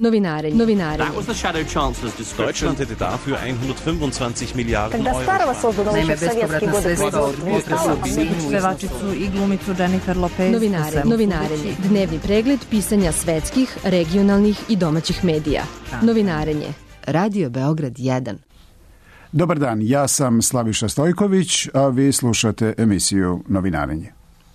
Novinarenje. Deutschland hätte dafür 125 Miliarden Euro. Naime, bespovratna sredstva od pevačicu i glumicu Jennifer Lopez. Novinarenje. Dnevni pregled pisanja svetskih, regionalnih i domaćih medija. Novinarenje. Radio Beograd 1. Dobar dan, ja sam Slaviša Stojković, a vi slušate emisiju Novinarenje.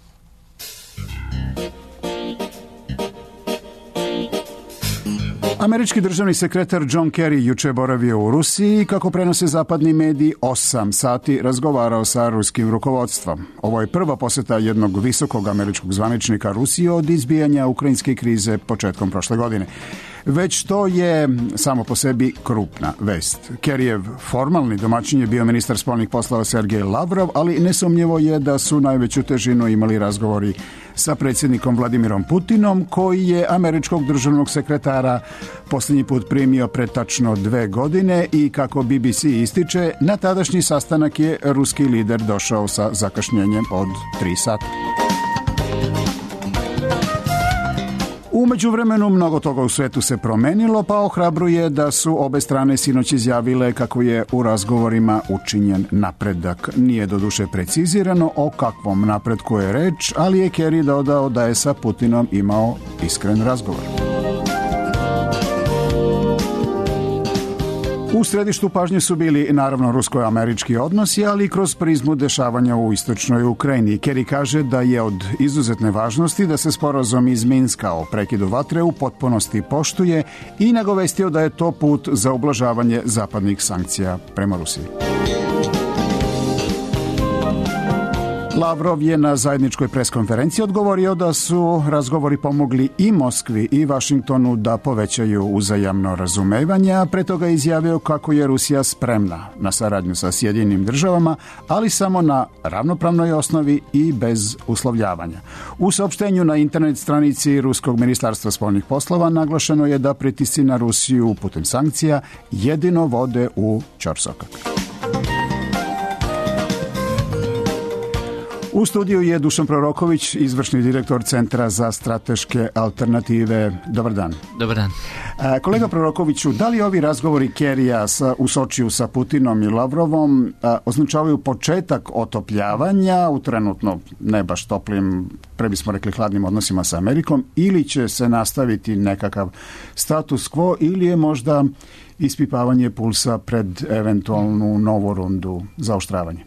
Američki državni sekretar John Kerry juče boravio u Rusiji i, kako prenose zapadni mediji, 8 sati razgovarao sa ruskim rukovodstvom. Ovo je prva poseta jednog visokog američkog zvaničnika Rusije od izbijanja ukrajinske krize početkom prošle godine. Već to je samo po sebi krupna vest. Kerryjev formalni domaćin je bio ministar spoljnih poslova Sergej Lavrov, ali nesumnjivo je da su najveću težinu imali razgovori sa predsjednikom Vladimirom Putinom, koji je američkog državnog sekretara posljednji put primio pred tačno 2 godine i, kako BBC ističe, na tadašnji sastanak je ruski lider došao sa zakašnjenjem od 3 sata. U međuvremenu mnogo toga u svetu se promenilo, pa ohrabruje da su obe strane sinoć izjavile kako je u razgovorima učinjen napredak. Nije doduše precizirano o kakvom napretku je reč, ali je Kerry dodao da je sa Putinom imao iskren razgovor. U središtu pažnje su bili naravno rusko-američki odnosi, ali i kroz prizmu dešavanja u istočnoj Ukrajini. Kerry kaže da je od izuzetne važnosti da se sporazum iz Minska o prekidu vatre u potpunosti poštuje i nagovestio da je to put za ublažavanje zapadnih sankcija prema Rusiji. Lavrov je na zajedničkoj preskonferenciji odgovorio da su razgovori pomogli i Moskvi i Vašingtonu da povećaju uzajamno razumevanje, a pre toga izjavio kako je Rusija spremna na saradnju sa Sjedinjenim državama, ali samo na ravnopravnoj osnovi i bez uslovljavanja. U saopštenju na internet stranici Ruskog ministarstva spoljnih poslova naglašeno je da pritisci na Rusiju putem sankcija jedino vode u ćorsokak. U studiju je Dušan Proroković, izvršni direktor Centra za strateške alternative. Dobar dan. Dobar dan. Kolega Prorokoviću, da li ovi razgovori Kerryja u Sočiju sa Putinom i Lavrovom označavaju početak otopljavanja u trenutno ne baš toplim, pre bismo rekli hladnim odnosima sa Amerikom, ili će se nastaviti nekakav status quo, ili je možda ispipavanje pulsa pred eventualnu novu rundu zaoštravanja?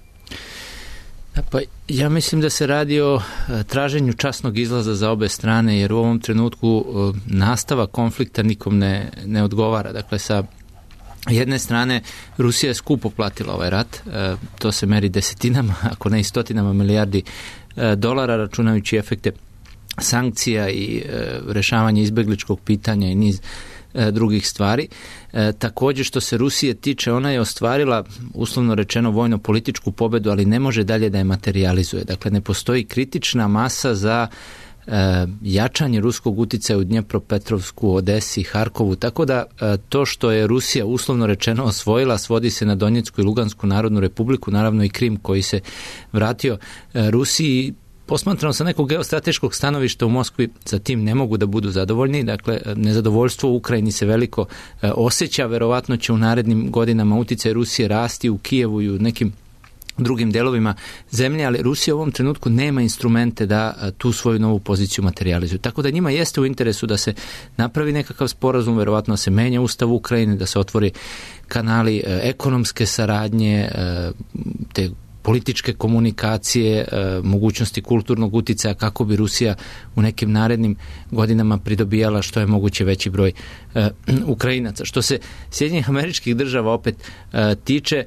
Pa ja mislim da se radi o traženju časnog izlaza za obe strane, jer u ovom trenutku nastava konflikta nikom ne odgovara. Dakle, sa jedne strane Rusija je skupo platila ovaj rat, to se meri desetinama, ako ne i stotinama milijardi dolara, računajući efekte sankcija i rešavanje izbegličkog pitanja i niz drugih stvari. Također, što se Rusije tiče, ona je ostvarila, uslovno rečeno, vojno-političku pobedu, ali ne može dalje da je materijalizuje. Dakle, ne postoji kritična masa za jačanje ruskog uticaja u Dnjepropetrovsku, Odesi, Harkovu, tako da to što je Rusija uslovno rečeno osvojila svodi se na Donjecku i Lugansku narodnu republiku, naravno i Krim koji se vratio Rusiji. Posmatrano sa nekog geostrateškog stanovišta u Moskvi sa tim ne mogu da budu zadovoljni. Dakle, nezadovoljstvo u Ukrajini se veliko osjeća, verovatno će u narednim godinama uticaj Rusije rasti u Kijevu i u nekim drugim delovima zemlje, ali Rusija u ovom trenutku nema instrumente da tu svoju novu poziciju materijalizuje. Tako da njima jeste u interesu da se napravi nekakav sporazum, verovatno se menja ustav Ukrajine, da se otvori kanali ekonomske saradnje, te političke komunikacije, mogućnosti kulturnog uticaja kako bi Rusija u nekim narednim godinama pridobijala što je moguće veći broj Ukrajinaca. Što se Sjedinjenih Američkih Država opet tiče,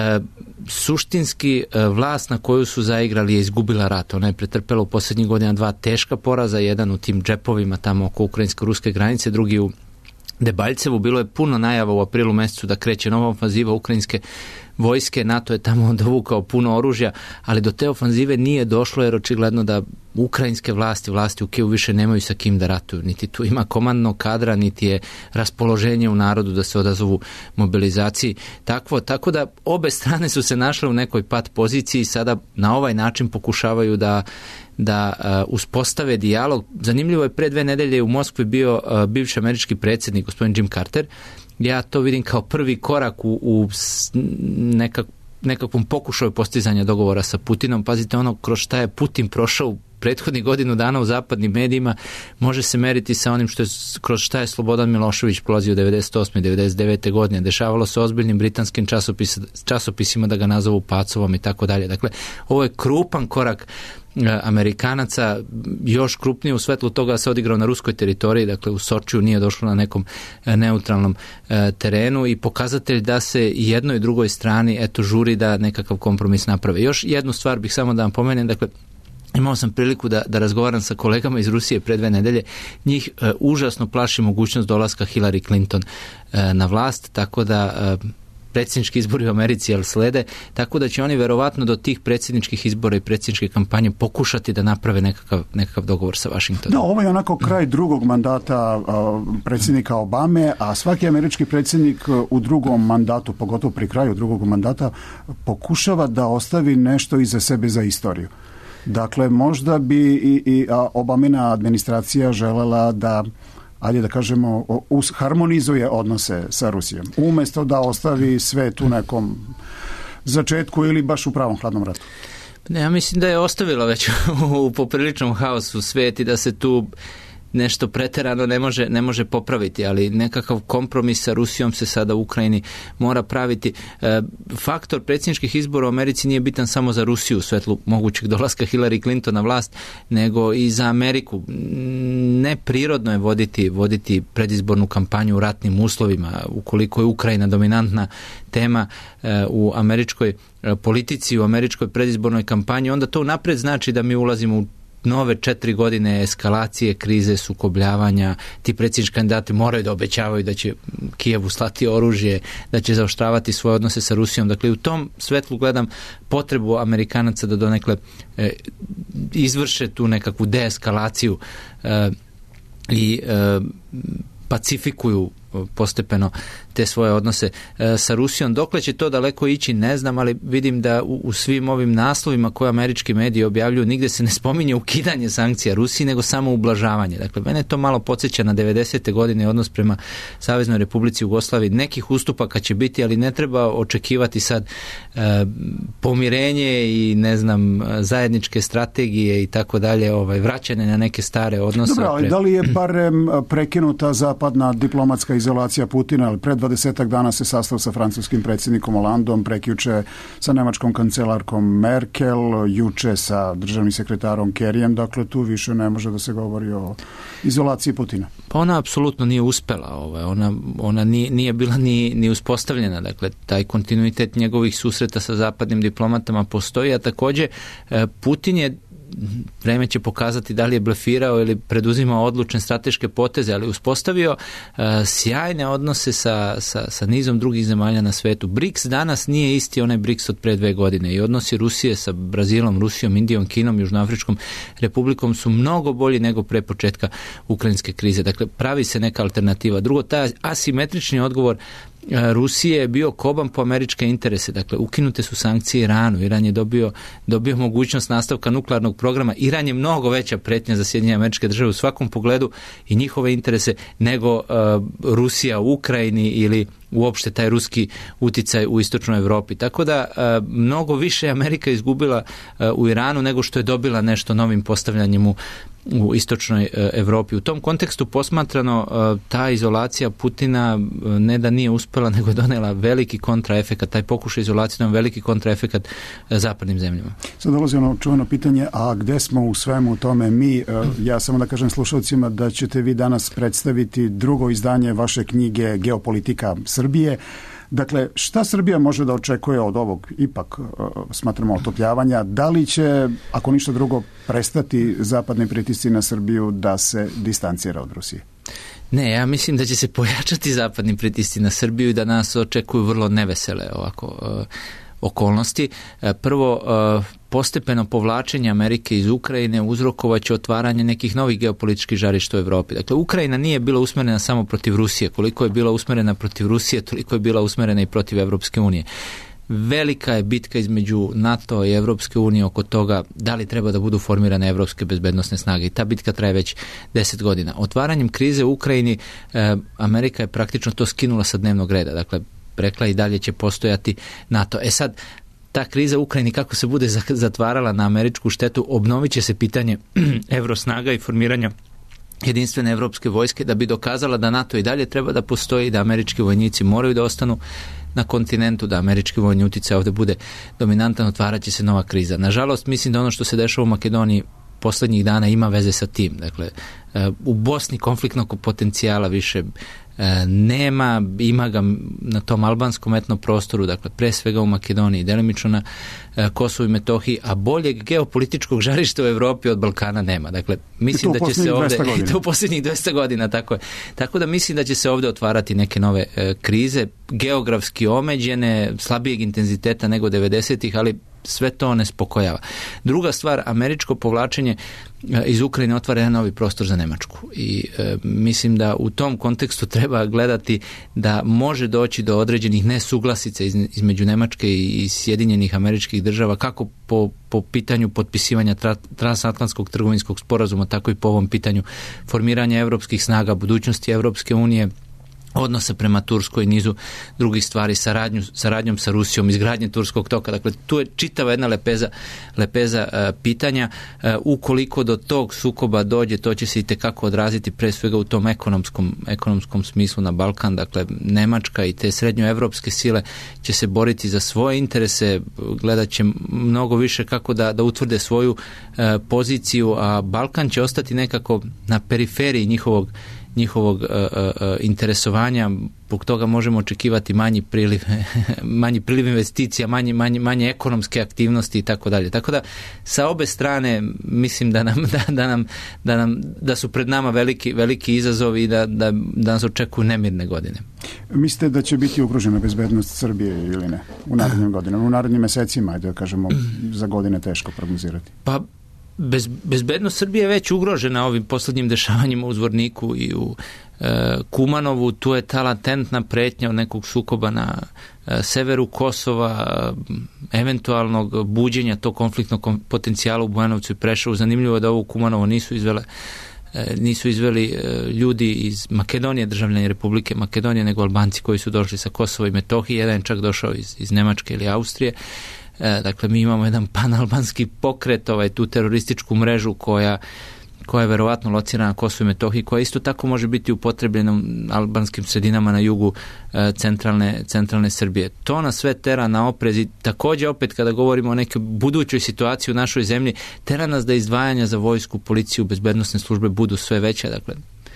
suštinski vlast na koju su zaigrali je izgubila rat. Ona je pretrpela u posljednjih godina 2 teška poraza, jedan u tim džepovima tamo oko ukrajinsko-ruske granice, drugi u Debaljcevu. Bilo je puno najava u aprilu mesecu da kreće nova ofanziva ukrajinske vojske, NATO je tamo dovukao puno oružja, ali do te ofanzive nije došlo jer očigledno da ukrajinske vlasti u Kijevu više nemaju sa kim da ratuju. Niti tu ima komandnog kadra, niti je raspoloženje u narodu da se odazovu mobilizaciji. Tako da obe strane su se našle u nekoj pat poziciji i sada na ovaj način pokušavaju da uspostave dijalog. Zanimljivo je, pre 2 nedelje u Moskvi bio bivši američki predsjednik, gospodin Jim Carter. Ja to vidim kao prvi korak u nekakvom pokušaju postizanja dogovora sa Putinom. Pazite, ono kroz šta je Putin prošao prethodnih godinu dana u zapadnim medijima može se meriti sa onim kroz šta je Slobodan Milošević prolazio 98. i 99. godine. Dešavalo se ozbiljnim britanskim časopisima da ga nazovu pacovom i tako dalje. Dakle, ovo je krupan korak Amerikanaca, još krupnije u svetlu toga se odigrao na ruskoj teritoriji, dakle u Sočiju, nije došlo na nekom neutralnom terenu i pokazatelj da se jednoj i drugoj strani žuri da nekakav kompromis naprave. Još jednu stvar bih samo da vam pomenem, dakle imao sam priliku da razgovaram sa kolegama iz Rusije pre 2 nedelje. Njih užasno plaši mogućnost dolaska Hillary Clinton na vlast, tako da predsjednički izbori u Americi slede, tako da će oni verovatno do tih predsjedničkih izbora i predsjedničke kampanje pokušati da naprave nekakav dogovor sa Washingtonom. Da, ovo je onako kraj drugog mandata predsjednika Obame, a svaki američki predsjednik u drugom mandatu, pogotovo pri kraju drugog mandata, pokušava da ostavi nešto iza sebe za istoriju. Dakle, možda bi i Obamina administracija želela da, ajde da kažemo, harmonizuje odnose sa Rusijom, umjesto da ostavi sve tu nekom začetku ili baš u pravom hladnom ratu. Ne, ja mislim da je ostavila već u popriličnom haosu svijet i da se tu nešto preterano ne može popraviti, ali nekakav kompromis sa Rusijom se sada u Ukrajini mora praviti. Faktor predsjedničkih izbora u Americi nije bitan samo za Rusiju u svetlu mogućeg dolaska Hillary Clinton na vlast, nego i za Ameriku. Neprirodno je voditi predizbornu kampanju u ratnim uslovima, ukoliko je Ukrajina dominantna tema u američkoj politici, u američkoj predizbornoj kampanji, onda to unaprijed znači da mi ulazimo u nove 4 godine eskalacije, krize, sukobljavanja. Ti predsjednički kandidati moraju da obećavaju da će Kijevu slati oružje, da će zaoštravati svoje odnose sa Rusijom. Dakle, u tom svetlu gledam potrebu Amerikanaca da donekle izvrše tu nekakvu deeskalaciju i pacifikuju postepeno te svoje odnose sa Rusijom. Dokle će to daleko ići, ne znam, ali vidim da u svim ovim naslovima koje američki mediji objavljuju nigde se ne spominje ukidanje sankcija Rusiji, nego samo ublažavanje. Dakle, mene to malo podsjeća na 90. godine odnos prema Saveznoj Republici Jugoslaviji. Nekih ustupaka će biti, ali ne treba očekivati sad pomirenje i ne znam, zajedničke strategije i tako dalje, vraćanje na neke stare odnose. Dobro, ali da li je barem prekinuta zapadna diplomatska izolacija Putina, ali pred 20 dana se sastao sa francuskim predsjednikom Hollandom, prekjuče sa nemačkom kancelarkom Merkel, juče sa državnim sekretarom Kerryjem, dakle tu više ne može da se govori o izolaciji Putina. Pa ona apsolutno nije uspela, ona nije bila ni uspostavljena, dakle taj kontinuitet njegovih susreta sa zapadnim diplomatama postoji, a također Putin je, vreme će pokazati da li je blefirao ili preduzimao odlučne strateške poteze, ali uspostavio sjajne odnose sa nizom drugih zemalja na svetu. BRICS danas nije isti onaj BRICS od pre 2 godine i odnosi Rusije sa Brazilom, Rusijom, Indijom, Kinom, Južnoafričkom republikom su mnogo bolji nego pre početka ukrajinske krize. Dakle, pravi se neka alternativa. Drugo, taj asimetrični odgovor Rusije je bio koban po američke interese. Dakle, ukinute su sankcije Iranu. Iran je dobio mogućnost nastavka nuklearnog programa. Iran je mnogo veća pretnja za Sjedinjene Američke Države u svakom pogledu i njihove interese nego Rusija u Ukrajini ili uopšte taj ruski uticaj u istočnoj Europi. Tako da mnogo više Amerika izgubila u Iranu nego što je dobila nešto novim postavljanjem u istočnoj Europi. U tom kontekstu posmatrano ta izolacija Putina ne da nije uspela, nego je donela veliki kontraefekat, taj pokušaj izolacije donela veliki kontraefekat zapadnim zemljama. Sad dolazi ono čuveno pitanje, a gde smo u svemu tome mi? Ja samo da kažem slušalcima da ćete vi danas predstaviti drugo izdanje vaše knjige Geopolitika Srbije. Dakle, šta Srbija može da očekuje od ovog, ipak smatramo, otopljavanja? Da li će, ako ništa drugo, prestati zapadni pritisci na Srbiju da se distancira od Rusije? Ne, ja mislim da će se pojačati zapadni pritisci na Srbiju i da nas očekuju vrlo nevesele okolnosti. Prvo, postepeno povlačenje Amerike iz Ukrajine uzrokovaće otvaranje nekih novih geopolitičkih žarišta u Evropi. Dakle, Ukrajina nije bila usmerena samo protiv Rusije. Koliko je bila usmerena protiv Rusije, toliko je bila usmerena i protiv Evropske unije. Velika je bitka između NATO i Evropske unije oko toga da li treba da budu formirane evropske bezbednosne snage i ta bitka traje već 10 godina. Otvaranjem krize u Ukrajini Amerika je praktično to skinula sa dnevnog reda. Dakle, rekla i dalje će postojati NATO. Sad, ta kriza u Ukrajini kako se bude zatvarala na američku štetu, obnovit će se pitanje evrosnaga i formiranja jedinstvene evropske vojske da bi dokazala da NATO i dalje treba da postoji, da američki vojnici moraju da ostanu na kontinentu, da američki vojni uticaj ovde bude dominantan, otvarat će se nova kriza. Nažalost, mislim da ono što se dešava u Makedoniji poslednjih dana ima veze sa tim. Dakle, u Bosni konfliktnog potencijala više nema, ima ga na tom albanskom etnom prostoru, dakle pre svega u Makedoniji, delimično na Kosovu i Metohiji, a boljeg geopolitičkog žarišta u Evropi od Balkana nema. Dakle, mislim da će se ovde, i to u posljednjih 200 godina, tako je. Tako da mislim da će se ovde otvarati neke nove krize, geografski omeđene, slabijeg intenziteta nego 90-ih, ali sve to ne spokojava. Druga stvar, američko povlačenje iz Ukrajine otvara jedan novi prostor za Nemačku i mislim da u tom kontekstu treba gledati da može doći do određenih nesuglasica između Nemačke i Sjedinjenih Američkih Država, kako po pitanju potpisivanja transatlantskog trgovinskog sporazuma, tako i po ovom pitanju formiranja evropskih snaga, budućnosti Evropske unije, odnose prema Turskoj i nizu drugih stvari, saradnjom sa Rusijom, izgradnje Turskog toka. Dakle, tu je čitava jedna lepeza pitanja. Ukoliko do tog sukoba dođe, to će se i tekako odraziti pre svega u tom ekonomskom smislu na Balkan. Dakle, Nemačka i te srednjoevropske sile će se boriti za svoje interese, gledat će mnogo više kako da utvrde svoju poziciju, a Balkan će ostati nekako na periferiji njihovog interesovanja, zbog toga možemo očekivati manji priliv investicija, manje ekonomske aktivnosti i tako dalje. Tako da sa obe strane mislim da su pred nama veliki izazovi i da nas očekuju nemirne godine. Mislite da će biti ugrožena bezbednost Srbije ili ne u narednim godinama, u narednim mesecima, da kažemo, za godine teško prognozirati? Pa bezbednost Srbije je već ugrožena ovim poslednjim dešavanjima u Zvorniku i u Kumanovu. Tu je ta latentna pretnja od nekog sukoba na severu Kosova, eventualnog buđenja tog konfliktnog potencijala u Bujanovcu i Preševu. Zanimljivo je da ovo u Kumanovo nisu izveli ljudi iz Makedonije, državljani Republike Makedonije, nego Albanci koji su došli sa Kosova i Metohije. Jedan je čak došao iz Nemačke ili Austrije. Dakle, mi imamo jedan panalbanski pokret, tu terorističku mrežu koja je verovatno locirana na Kosovu i Metohiji, koja isto tako može biti upotrebljena u albanskim sredinama na jugu centralne Srbije. To nas sve tera na oprez i također opet kada govorimo o nekoj budućoj situaciji u našoj zemlji, tera nas da izdvajanja za vojsku, policiju, bezbednosne službe budu sve veće. Dakle,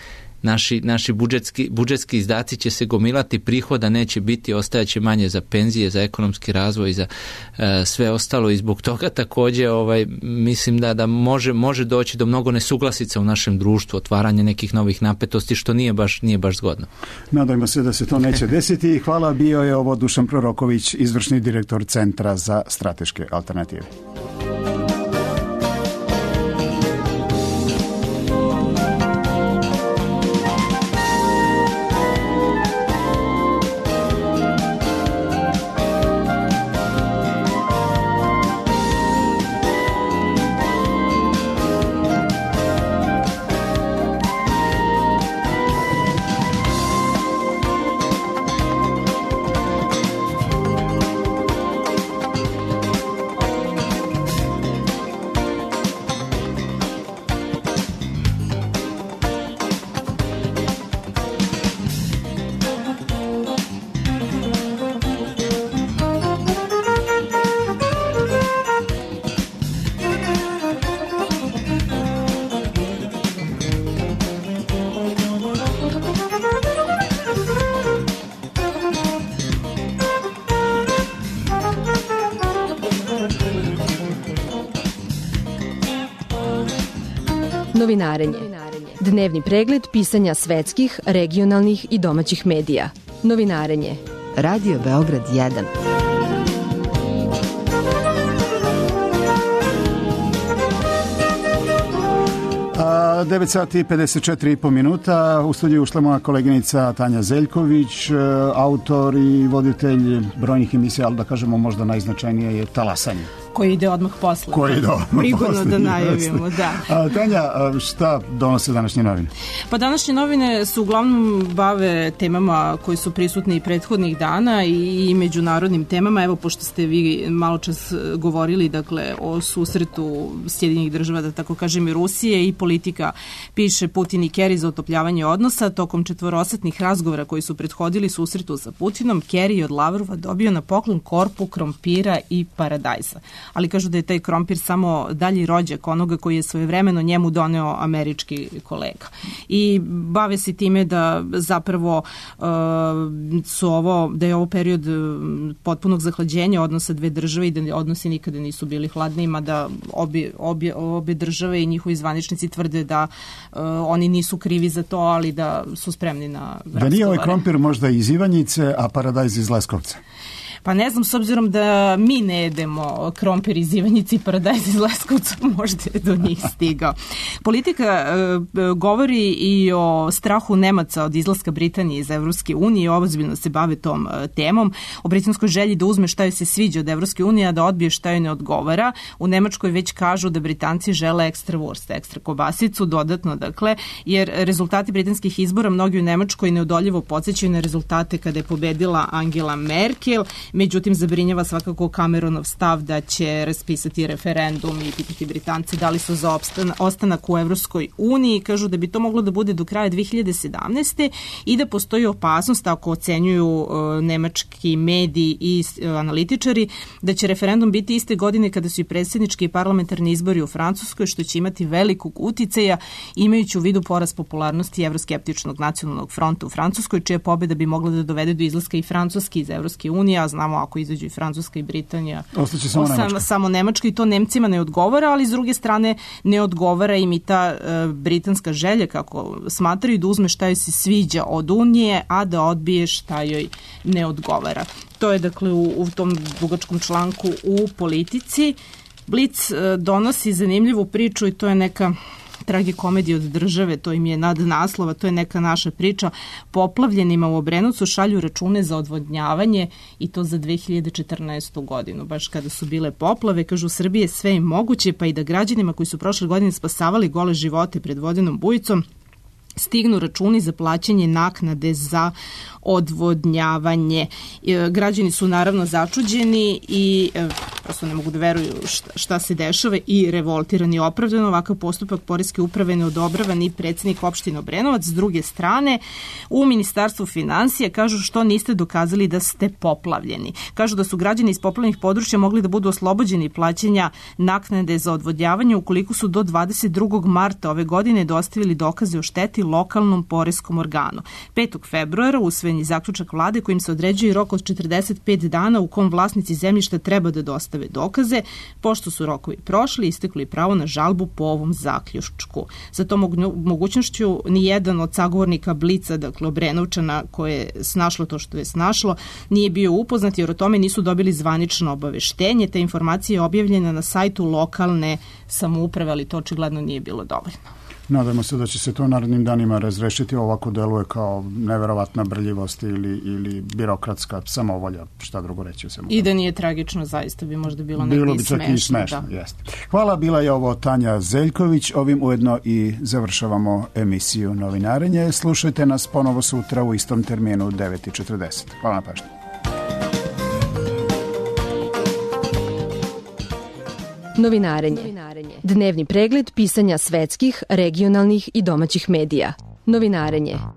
naši budžetski izdaci će se gomilati, prihoda neće biti, ostajaće manje za penzije, za ekonomski razvoj, za sve ostalo i zbog toga također mislim da može doći do mnogo nesuglasica u našem društvu, otvaranje nekih novih napetosti, što nije baš zgodno. Nadajmo se da se to neće desiti. Hvala, bio je ovo Dušan Proroković, izvršni direktor Centra za strateške alternative. Novinarenje. Dnevni pregled pisanja svetskih, regionalnih i domaćih medija. Novinarenje. Radio Beograd 1. 9 sati i 54,5 minuta. U studiju ušla moja koleginica Tanja Zeljković, autor i voditelj brojnih emisija, ali da kažemo možda najznačajnije je Talasanje. Koji ide odmah posle. Prigodno da najavimo, da. Tanja, šta donose današnje novine? Pa današnje novine se uglavnom bave temama koji su prisutni i prethodnih dana i međunarodnim temama. Evo, pošto ste vi malo čas govorili, dakle, o susretu Sjedinjenih država, da tako kažem, i Rusije i politika, piše Putin i Kerry za otopljavanje odnosa. Tokom četvorosatnih razgovora koji su prethodili susretu sa Putinom, Kerry je od Lavrova dobio na poklon korpu krompira i paradajza. Ali kažu da je taj krompir samo dalji rođak onoga koji je svojevremeno njemu doneo američki kolega. I bave se time da zapravo da je ovo period potpunog zahlađenja odnosa dve države i da odnosi nikada nisu bili hladniji, mada obje države i njihovi zvaničnici tvrde da oni nisu krivi za to, ali da su spremni na razgovore. Da nije ovaj krompir možda iz Ivanjice, a paradajz iz Leskovca? Pa ne znam, s obzirom da mi ne jedemo krompir iz Ivanjice i paradajz iz Leskovca, možda je do njih stigao. Politika govori i o strahu Nemaca od izlaska Britanije iz Evropske unije, ozbiljno se bave tom temom, o britanskoj želji da uzme šta joj se sviđa od Evropske unije, a da odbije šta joj ne odgovara. U Nemačkoj već kažu da Britanci žele ekstra wurst, ekstra kobasicu, dodatno, dakle, jer rezultati britanskih izbora mnogi u Nemačkoj neodoljivo podsjećaju na rezultate kada je pobedila Angela Merkel. Međutim, zabrinjava svakako Cameronov stav da će raspisati referendum i pitati Britance da li su za ostanak u Evropskoj uniji. Kažu da bi to moglo da bude do kraja 2017. i da postoji opasnost, ako ocenjuju nemački mediji i analitičari, da će referendum biti iste godine kada su i predsjednički i parlamentarni izbori u Francuskoj, što će imati velikog uticaja, imajući u vidu porast popularnosti Evroskeptičnog nacionalnog fronta u Francuskoj, čija pobjeda bi mogla da dovede do izlaska i Francuske iz Evropske unije, a znamo ako izađu i Francuska i Britanija, ostaće samo Nemačka i to Nemcima ne odgovara, ali s druge strane ne odgovara im i ta britanska želja, kako smatraju, da uzme šta joj se sviđa od Unije, a da odbije šta joj ne odgovara. To je dakle u tom dugačkom članku u Politici. Blic donosi zanimljivu priču i to je neka tragikomedija od države, to im je nadnaslova, to je neka naša priča. Poplavljenima u Obrenovcu šalju račune za odvodnjavanje i to za 2014. godinu, baš kada su bile poplave. Kažu, u Srbiji je sve im moguće, pa i da građanima koji su prošle godine spasavali gole živote pred vodenom bujicom stignu računi za plaćanje naknade za odvodnjavanje. Građani su naravno začuđeni i prosto ne mogu da veruju šta se dešava i revoltirani opravdano. Ovakav postupak poreske uprave ne odobrava ni predsjednik opštine Obrenovac. S druge strane, u Ministarstvu finansija kažu što niste dokazali da ste poplavljeni. Kažu da su građani iz poplavljenih područja mogli da budu oslobođeni plaćanja naknade za odvodnjavanje ukoliko su do 22. marta ove godine dostavili dokaze o šteti lokalnom poreskom organu. 5. februara usvojen je zaključak vlade kojim se određuje rok od 45 dana u kom vlasnici zemljišta treba da dostave dokaze. Pošto su rokovi prošli, isteklo je pravo na žalbu po ovom zaključku. Za to mogućnošću nijedan od sagovornika Blica, dakle Obrenovčana, koje je snašlo to što je snašlo, nije bio upoznat jer o tome nisu dobili zvanično obaveštenje. Ta informacija je objavljena na sajtu lokalne samouprave, ali to očigledno nije bilo dovoljno. Nadamo se da će se to narednim danima razrešiti. Ovako deluje kao neverovatna brljivost ili birokratska samovolja, šta drugo reći. I da nije tragično, zaista bi možda bilo nekako i smešno. Bilo bi čak i smešno, jeste. Hvala, bila je ovo Tanja Zeljković. Ovim ujedno i završavamo emisiju Novinarenje. Slušajte nas ponovo sutra u istom terminu 9:40. Hvala na pažnji. Novinarenje. Dnevni pregled pisanja svetskih, regionalnih i domaćih medija. Novinarenje.